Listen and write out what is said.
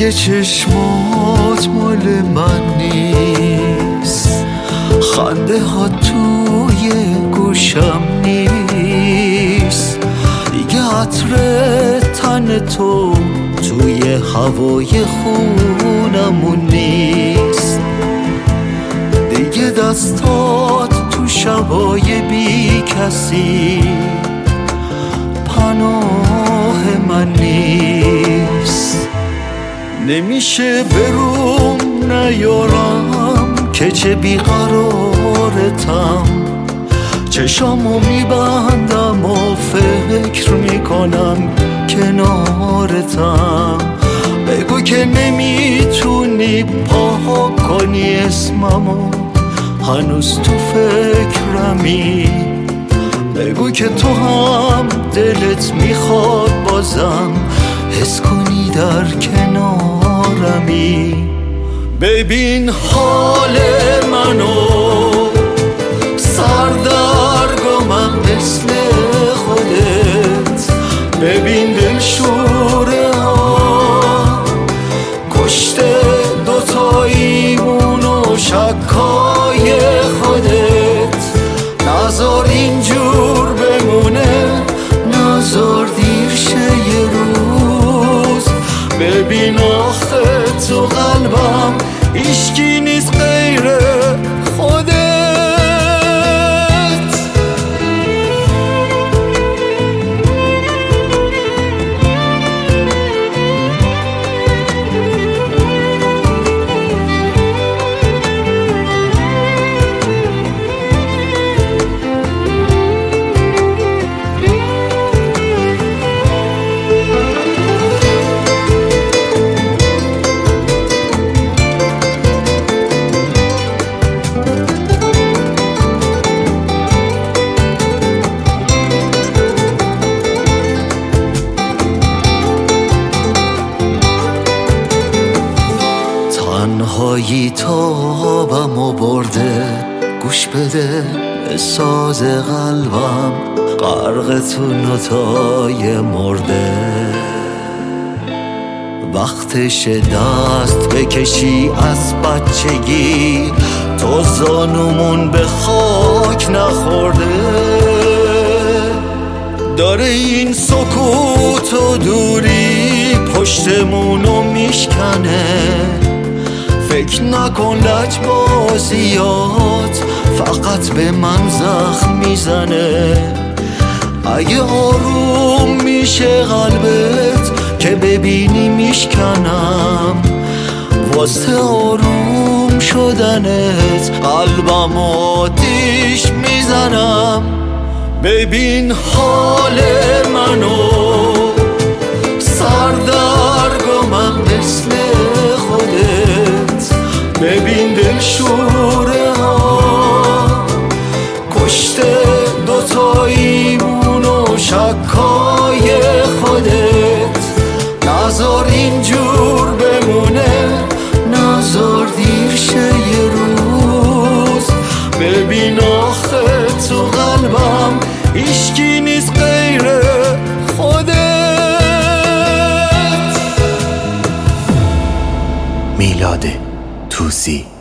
دیگه چشمات مال من نیست، خنده ها توی گوشم نیست، دیگه عطر تن تو توی هوای خونمون نیست، دیگه دستات تو شبای بی کسی پناه من نیست. نمیشه بروم نیارم که چه بیقرارتم، چشامو میبندم و فکر میکنم کنارتم، بگو که نمیتونی پاها کنی اسممو، هنوز تو فکرمی، بگو که تو هم دلت میخواد بازم حس کنی در کنارمی. ببین حال منو، سردرگمم مثل خودت، ببین دلشوره ها کشته دوتاییمون و شکای خودت، نذار اینجور بمونه، نذار دیر شه یه روز، ببین آخه تو قلبم هیچکی نیست غیر خودت. تنهایی تابمو برده، گوش بده به ساز قلبم، غرق تو نوتای مرده، وقتش دست بکشی از بچگی، تو زانومون به خاک نخورده، داره این سکوت و دوری پشتمونو میشکنه، فکر نکن لجبازیات فقط به من زخم میزنه، اگه آروم میشه قلبت که ببینی میشکنم، واسه آروم شدنت قلبم آتیش میزنم. ببین حال منو، سردرگمم مثل خودت، ببین دلشوره ها کشته دوتاییمون و شکای خودت، نذار اینجور بمونه، نذار دیر شه یه روز، ببین آخه تو قلبم هیچکی نیست غیر خودت. میلاد توسی.